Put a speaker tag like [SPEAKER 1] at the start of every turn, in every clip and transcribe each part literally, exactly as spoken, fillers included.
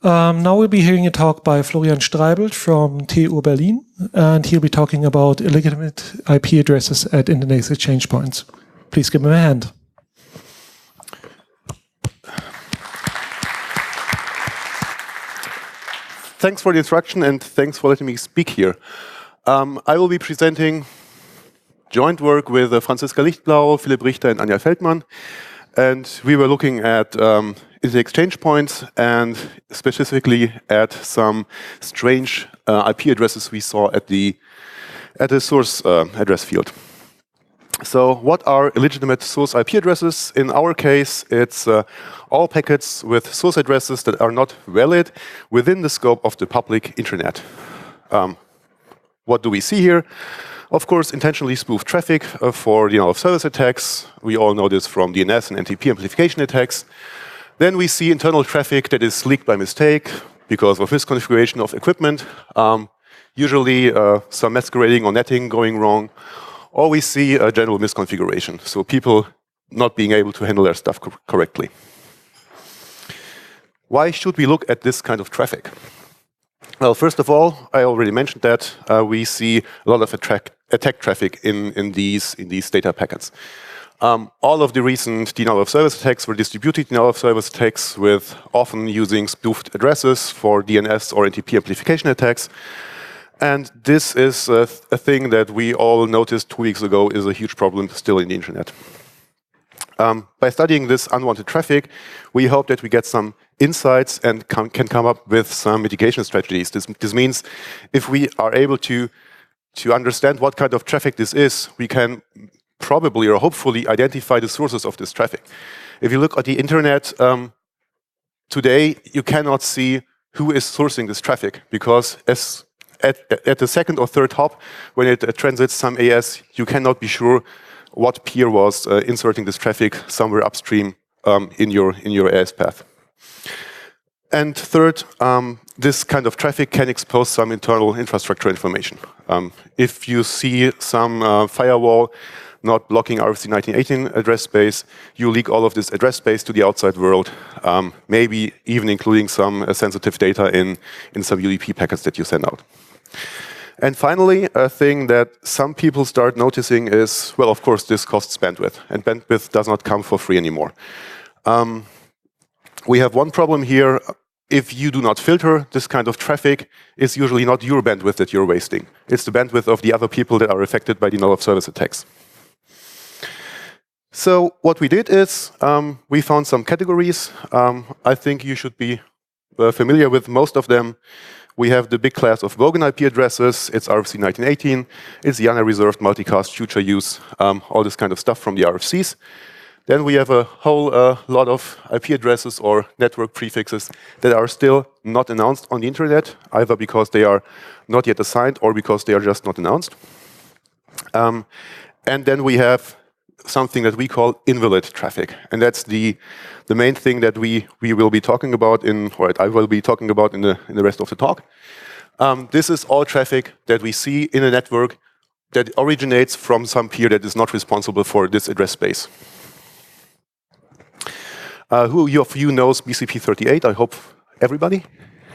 [SPEAKER 1] Um, now we'll be hearing a talk by Florian Streibelt from T U Berlin, and he'll be talking about illegitimate I P addresses at Internet exchange points. Please give him a hand.
[SPEAKER 2] Thanks for the introduction and thanks for letting me speak here. Um, I will be presenting joint work with uh, Franziska Lichtblau, Philipp Richter, and Anja Feldmann. And we were looking at um, Internet exchange points and specifically at some strange uh, I P addresses we saw at the, at the source uh, address field. So what are illegitimate source I P addresses? In our case, it's uh, all packets with source addresses that are not valid within the scope of the public internet. Um, what do we see here? Of course, intentionally spoofed traffic uh, for denial of service attacks. We all know this from D N S and N T P amplification attacks. Then we see internal traffic that is leaked by mistake because of misconfiguration of equipment. Um, usually uh, some masquerading or netting going wrong. Or we see a general misconfiguration, so people not being able to handle their stuff co correctly. Why should we look at this kind of traffic? Well, first of all, I already mentioned that uh, we see a lot of attack, attack traffic in, in, these, in these data packets. Um, all of the recent denial of service attacks were distributed denial of service attacks with often using spoofed addresses for D N S or N T P amplification attacks. And this is a, th a thing that we all noticed two weeks ago is a huge problem still in the internet. Um, by studying this unwanted traffic, we hope that we get some insights and com can come up with some mitigation strategies. This, this means if we are able to, to understand what kind of traffic this is, we can probably or hopefully identify the sources of this traffic. If you look at the internet um, today, you cannot see who is sourcing this traffic because as At, at the second or third hop, when it uh, transits some A S, you cannot be sure what peer was uh, inserting this traffic somewhere upstream um, in your in your A S path. And third, um, this kind of traffic can expose some internal infrastructure information. Um, if you see some uh, firewall not blocking R F C nineteen eighteen address space, you leak all of this address space to the outside world, um, maybe even including some uh, sensitive data in, in some U D P packets that you send out. And finally, a thing that some people start noticing is, well, of course, this costs bandwidth, and bandwidth does not come for free anymore. Um, we have one problem here. If you do not filter this kind of traffic, it's usually not your bandwidth that you're wasting. It's the bandwidth of the other people that are affected by denial of service attacks. So what we did is um, we found some categories. Um, I think you should be uh, familiar with most of them. We have the big class of Bogan I P addresses. It's R F C nineteen eighteen. It's the unreserved multicast future use, um, all this kind of stuff from the R F Cs. Then we have a whole uh, lot of I P addresses or network prefixes that are still not announced on the internet, either because they are not yet assigned or because they are just not announced. Um, and then we have something that we call invalid traffic. And that's the, the main thing that we, we will be talking about in, or I will be talking about in the, in the rest of the talk. Um, this is all traffic that we see in a network that originates from some peer that is not responsible for this address space. Uh, who of you knows B C P thirty-eight? I hope everybody?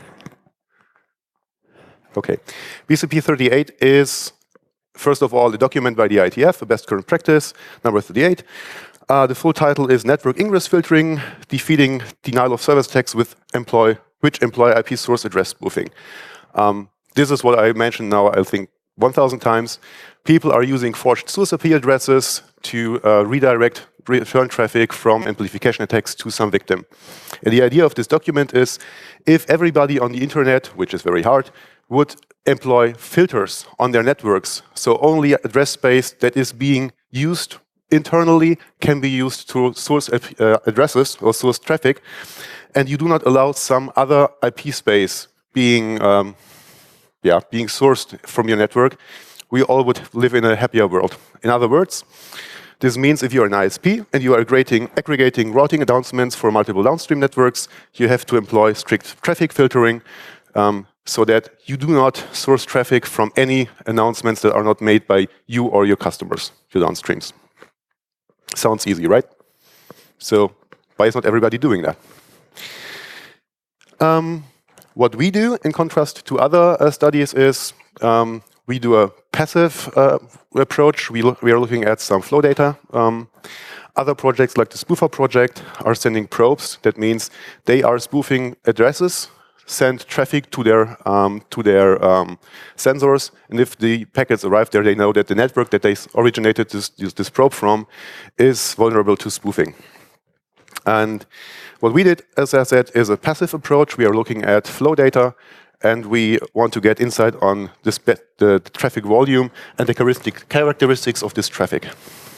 [SPEAKER 2] Okay. B C P thirty-eight is, first of all, a document by the I E T F, a best current practice, number thirty-eight. Uh, the full title is Network Ingress Filtering, Defeating Denial of Service Attacks with employ, which employ I P source address spoofing. Um, this is what I mentioned now, I think, one thousand times. People are using forged source I P addresses to uh, redirect return traffic from amplification attacks to some victim. And the idea of this document is, if everybody on the internet, which is very hard, would employ filters on their networks, so only address space that is being used internally can be used to source uh, addresses or source traffic, and you do not allow some other I P space being, um, yeah, being sourced from your network, we all would live in a happier world. In other words, this means if you're an I S P and you are aggregating, aggregating routing announcements for multiple downstream networks, you have to employ strict traffic filtering um, so that you do not source traffic from any announcements that are not made by you or your customers, your downstreams. Sounds easy, right? So why is not everybody doing that? Um, What we do, in contrast to other uh, studies, is um, we do a passive uh, approach. We, we are looking at some flow data. Um, other projects, like the Spoofer project, are sending probes. That means they are spoofing addresses, send traffic to their um, to their um, sensors, and if the packets arrive there, they know that the network that they originated this, this probe from is vulnerable to spoofing. And what we did, as I said, is a passive approach. We are looking at flow data, and we want to get insight on this, the, the traffic volume and the characteristic, characteristics of this traffic.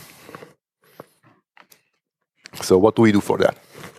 [SPEAKER 2] So what do we do for that?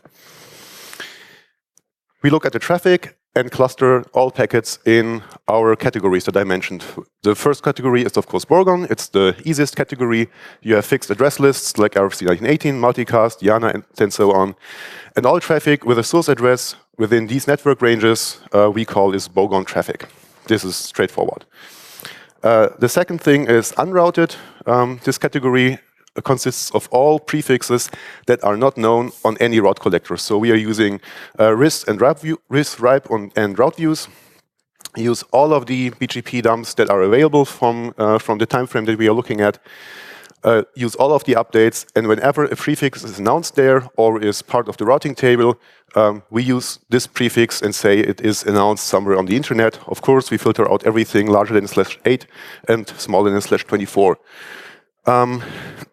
[SPEAKER 2] We look at the traffic and cluster all packets in our categories that I mentioned. The first category is, of course, Bourgon. It's the easiest category. You have fixed address lists like R F C nineteen eighteen, Multicast, Yana, and, and so on. And all traffic with a source address within these network ranges uh, we call is Bourgon traffic. This is straightforward. Uh, the second thing is unrouted. Um, this category consists of all prefixes that are not known on any route collector. So we are using uh, R I S and RIPE, view, R I S, RIPE on, and route views. Use all of the B G P dumps that are available from, uh, from the time frame that we are looking at. Uh, use all of the updates, and whenever a prefix is announced there or is part of the routing table, um, we use this prefix and say it is announced somewhere on the internet. Of course, we filter out everything larger than slash eight and smaller than slash twenty-four. Um,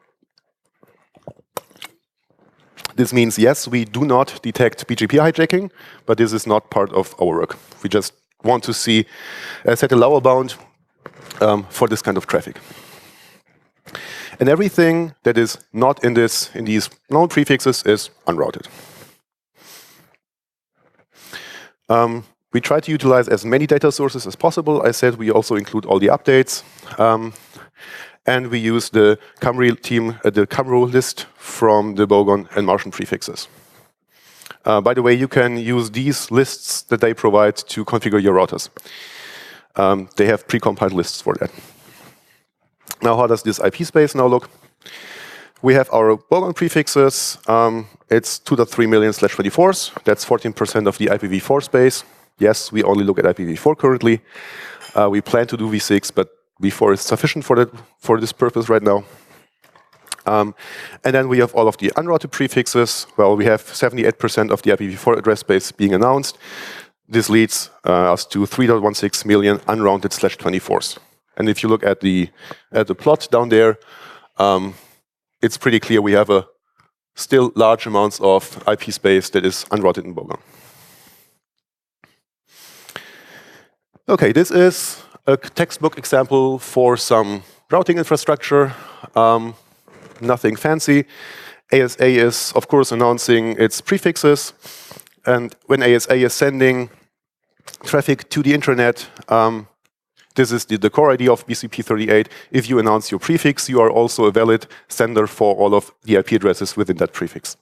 [SPEAKER 2] This means, yes, we do not detect B G P hijacking, but this is not part of our work. We just want to see, uh, set a lower bound um, for this kind of traffic. And everything that is not in, this, in these known prefixes is unrouted. Um, we try to utilize as many data sources as possible. I said we also include all the updates. Um, And we use the Camry team, uh, the Camro list from the Bourgon and Martian prefixes. Uh, by the way, you can use these lists that they provide to configure your routers. Um, they have precompiled lists for that. Now, how does this I P space now look? We have our Bourgon prefixes. Um, it's two point three million slash twenty-fours. That's fourteen percent of the I P v four space. Yes, we only look at I P v four currently. Uh, we plan to do v six, but v four is sufficient for that for this purpose right now. Um, and then we have all of the unrouted prefixes. Well, we have seventy-eight percent of the I P v four address space being announced. This leads uh, us to three point one six million unrounded slash twenty-fours. And if you look at the at the plot down there, um, it's pretty clear we have a still large amounts of I P space that is unrouted in Bourgon. Okay, this is a textbook example for some routing infrastructure. Um, nothing fancy. A S A is, of course, announcing its prefixes. And when A S A is sending traffic to the internet, um, this is the, the core idea of B C P thirty-eight. If you announce your prefix, you are also a valid sender for all of the I P addresses within that prefix.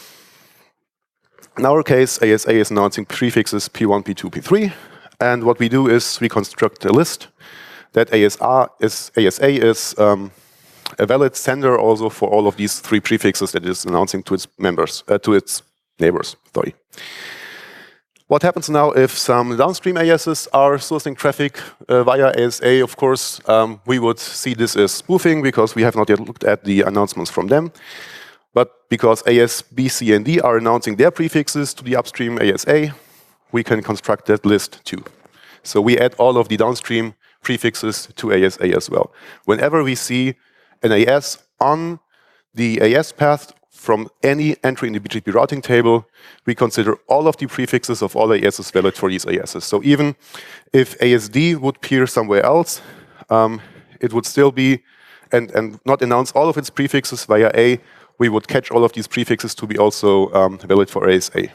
[SPEAKER 2] In our case, A S A is announcing prefixes P one, P two, P three. And what we do is we construct a list that A S A is, A S A is um, a valid sender also for all of these three prefixes that it is announcing to its members, uh, to its neighbors. Sorry. What happens now if some downstream A Ss are sourcing traffic uh, via A S A? Of course, um, we would see this as spoofing because we have not yet looked at the announcements from them. But because A S, B, C, and D are announcing their prefixes to the upstream A S A, we can construct that list too. So we add all of the downstream prefixes to A S A as well. Whenever we see an A S on the A S path from any entry in the B G P routing table, we consider all of the prefixes of all A Ss valid for these A Ss. So even if A S D would appear somewhere else, um, it would still be, and, and not announce all of its prefixes via A, we would catch all of these prefixes to be also um, valid for A S A.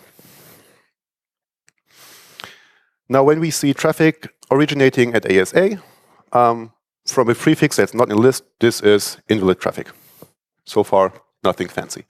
[SPEAKER 2] Now, when we see traffic originating at A S A um, from a prefix that's not in the list, this is invalid traffic. So far, nothing fancy.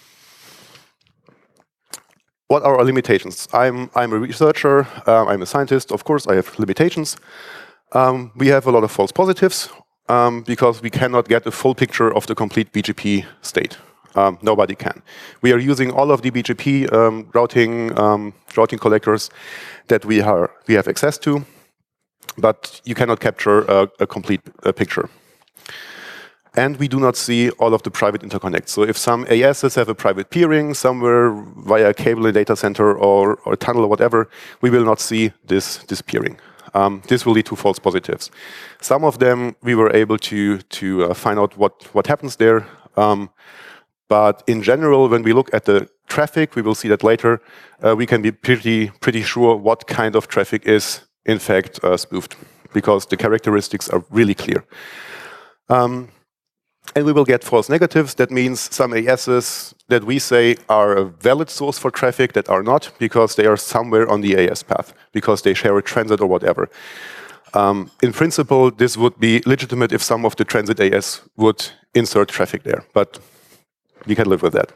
[SPEAKER 2] What are our limitations? I'm, I'm a researcher, um, I'm a scientist, of course I have limitations. Um, we have a lot of false positives um, because we cannot get a full picture of the complete B G P state. Um, nobody can. We are using all of the B G P um, routing um, routing collectors that we are we have access to, but you cannot capture a, a complete uh, picture. And we do not see all of the private interconnects. So if some A Ss have a private peering somewhere via a cable in a data center or, or a tunnel or whatever, we will not see this, this peering. Um, this will lead to false positives. Some of them we were able to, to uh, find out what, what happens there. Um, but in general, when we look at the traffic, we will see that later, uh, we can be pretty, pretty sure what kind of traffic is in fact uh, spoofed, because the characteristics are really clear. Um, And we will get false negatives. That means some A Ss that we say are a valid source for traffic that are not, because they are somewhere on the A S path, because they share a transit or whatever. Um, in principle, this would be legitimate if some of the transit A S would insert traffic there, but we can live with that.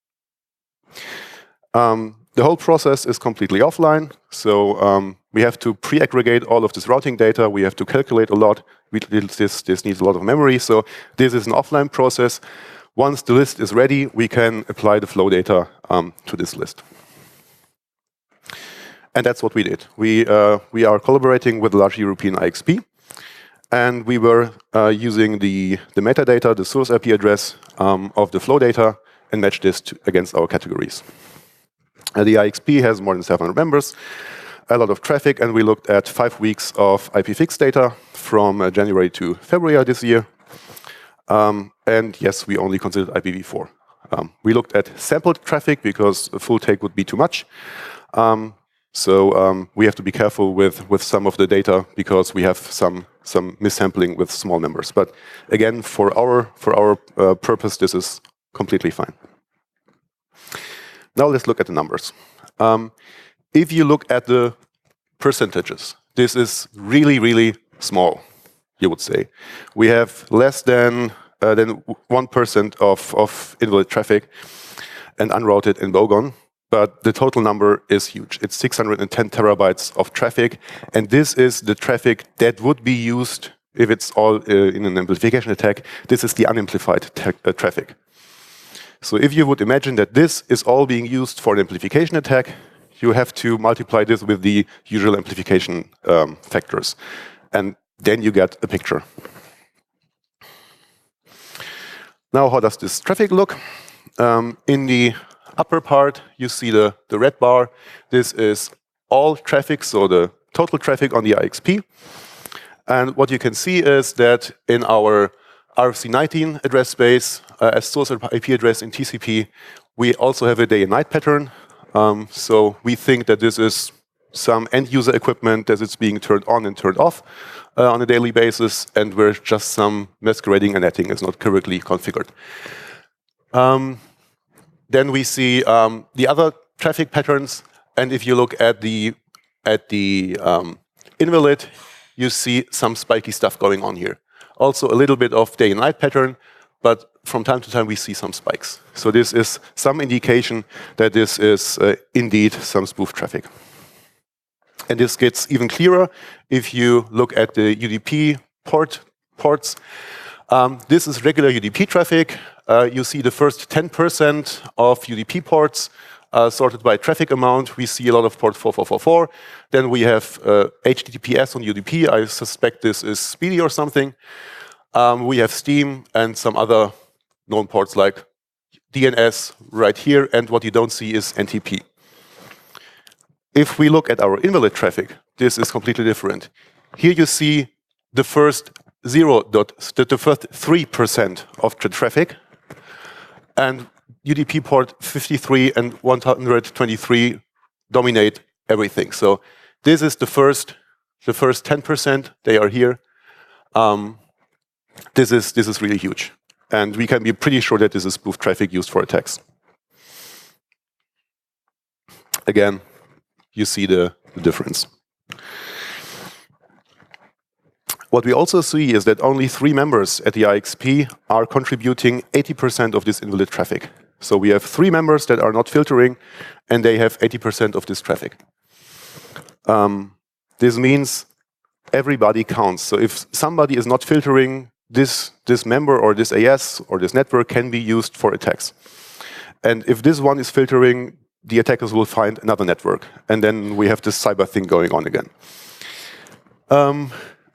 [SPEAKER 2] Um, the whole process is completely offline, so um, we have to pre-aggregate all of this routing data. We have to calculate a lot. We, this, this needs a lot of memory, so this is an offline process. Once the list is ready, we can apply the flow data um, to this list. And that's what we did. We, uh, we are collaborating with a large European I X P, and we were uh, using the, the metadata, the source I P address um, of the flow data, and match this to, against our categories. Uh, the I X P has more than seven hundred members, a lot of traffic, and we looked at five weeks of I P fix data from uh, January to February this year. Um, and yes, we only considered I P v four. Um, we looked at sampled traffic because a full take would be too much. Um, so um, we have to be careful with, with some of the data because we have some, some missampling with small numbers. But again, for our, for our uh, purpose, this is completely fine. Now let's look at the numbers. Um, if you look at the percentages, this is really, really small, you would say. We have less than uh, than one percent of, of invalid traffic and unrouted in Bogon, but the total number is huge. It's six hundred ten terabytes of traffic, and this is the traffic that would be used if it's all uh, in an amplification attack. This is the unamplified uh, traffic. So if you would imagine that this is all being used for an amplification attack, you have to multiply this with the usual amplification um, factors. And then you get a picture. Now, how does this traffic look? Um, in the upper part, you see the, the red bar. This is all traffic, so the total traffic on the I X P. And what you can see is that in our R F C nineteen address space, uh, as source I P address in T C P, we also have a day and night pattern. Um, so we think that this is some end user equipment that is being turned on and turned off uh, on a daily basis, and where just some masquerading and netting is not correctly configured. Um, then we see um, the other traffic patterns, and if you look at the at the um, invalid, you see some spiky stuff going on here. Also a little bit of day and night pattern, but from time to time we see some spikes. So this is some indication that this is uh, indeed some spoof traffic. And this gets even clearer if you look at the U D P port ports. Um, this is regular U D P traffic. Uh, you see the first ten percent of U D P ports uh, sorted by traffic amount. We see a lot of port four four four four. Then we have uh, H T T P S on U D P. I suspect this is Speedy or something. Um, we have Steam and some other known ports like D N S right here, and what you don't see is N T P. If we look at our invalid traffic, this is completely different. Here you see the first zero dot, the first three percent of the traffic, and U D P port fifty-three and one hundred twenty-three dominate everything. So this is the first, the first ten percent. They are here. Um, this is this is really huge, and we can be pretty sure that this is spoof traffic used for attacks. Again, you see the, the difference. What we also see is that only three members at the I X P are contributing eighty percent of this invalid traffic. So we have three members that are not filtering, and they have eighty percent of this traffic. Um, this means everybody counts. So if somebody is not filtering, this, this member or this A S or this network can be used for attacks. And if this one is filtering, the attackers will find another network. And then we have this cyber thing going on again. Um,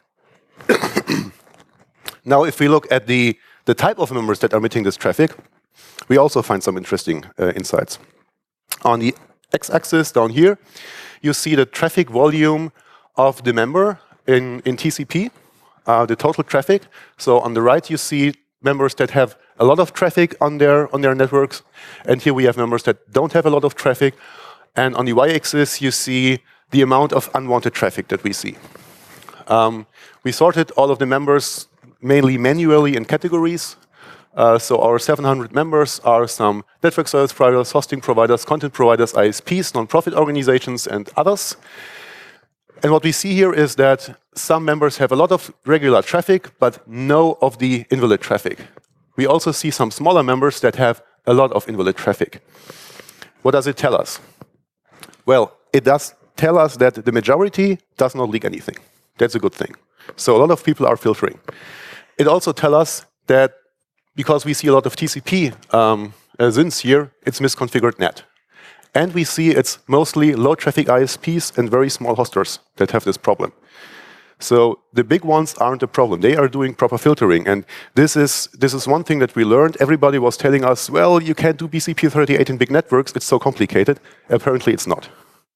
[SPEAKER 2] now, if we look at the, the type of members that are emitting this traffic, we also find some interesting uh, insights. On the x-axis down here, you see the traffic volume of the member in, in T C P, uh, the total traffic. So on the right, you see members that have a lot of traffic on their, on their networks. And here we have members that don't have a lot of traffic. And on the y-axis, you see the amount of unwanted traffic that we see. Um, we sorted all of the members mainly manually in categories. Uh, so our seven hundred members are some network service providers, hosting providers, content providers, I S Ps, non-profit organizations, and others. And what we see here is that some members have a lot of regular traffic, but no of the invalid traffic. We also see some smaller members that have a lot of invalid traffic. What does it tell us? Well, it does tell us that the majority does not leak anything. That's a good thing. So a lot of people are filtering. It also tells us that because we see a lot of T C P um, uh, S I Ns here, it's misconfigured net. And we see it's mostly low traffic I S Ps and very small hosters that have this problem. So the big ones aren't a problem. They are doing proper filtering. And this is, this is one thing that we learned. Everybody was telling us, well, you can't do B C P thirty-eight in big networks. It's so complicated. Apparently, it's not.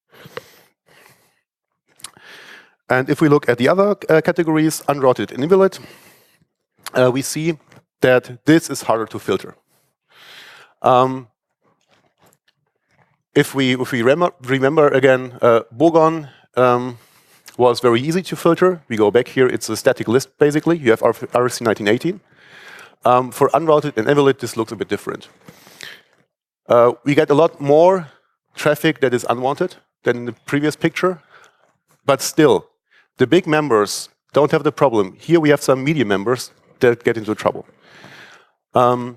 [SPEAKER 2] And if we look at the other uh, categories, unrouted and invalid, uh, we see that this is harder to filter. Um, if we, if we rem remember again, uh, Bogon um, was very easy to filter. We go back here, it's a static list basically. You have R F C nineteen eighteen. Um, for unrouted and invalid, this looks a bit different. Uh, we get a lot more traffic that is unwanted than in the previous picture, but still, the big members don't have the problem. Here we have some medium members that get into trouble. Um,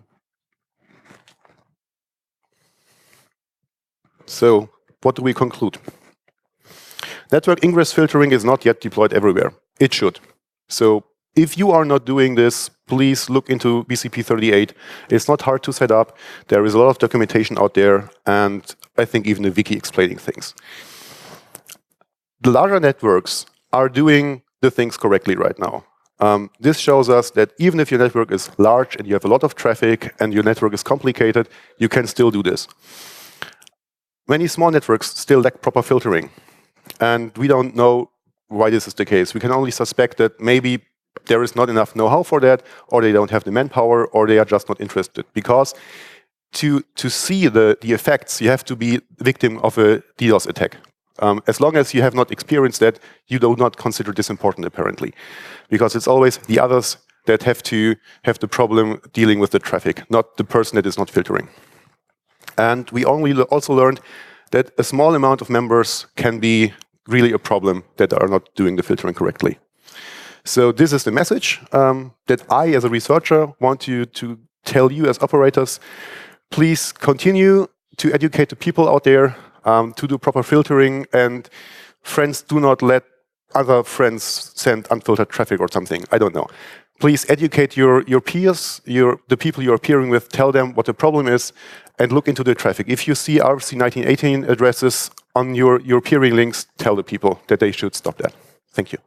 [SPEAKER 2] so, what do we conclude? Network ingress filtering is not yet deployed everywhere. It should. So, if you are not doing this, please look into B C P thirty-eight. It's not hard to set up. There is a lot of documentation out there, and I think even a wiki explaining things. The larger networks are doing the things correctly right now. Um, this shows us that even if your network is large and you have a lot of traffic and your network is complicated, you can still do this. Many small networks still lack proper filtering, and we don't know why this is the case. We can only suspect that maybe there is not enough know-how for that, or they don't have the manpower, or they are just not interested. Because to, to see the, the effects, you have to be victim of a DDoS attack. Um, as long as you have not experienced that, you do not consider this important, apparently. Because it's always the others that have to have the problem dealing with the traffic, not the person that is not filtering. And we only also learned that a small amount of members can be really a problem that are not doing the filtering correctly. So this is the message um, that I, as a researcher, want to, to tell you as operators. Please continue to educate the people out there Um, to do proper filtering, and friends, do not let other friends send unfiltered traffic or something. I don't know. Please educate your, your peers, your, the people you're peering with, tell them what the problem is, and look into the traffic. If you see R F C nineteen eighteen addresses on your, your peering links, tell the people that they should stop that. Thank you.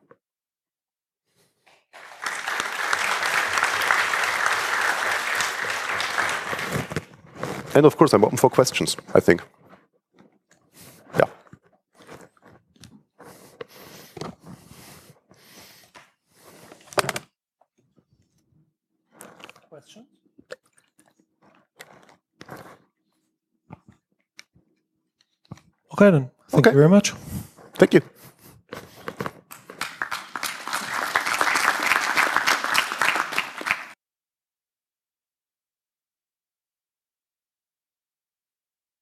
[SPEAKER 2] And of course, I'm open for questions, I think. Yeah.
[SPEAKER 1] Questions? Okay, then. Thank
[SPEAKER 2] Okay.
[SPEAKER 1] you very much.
[SPEAKER 2] Thank you.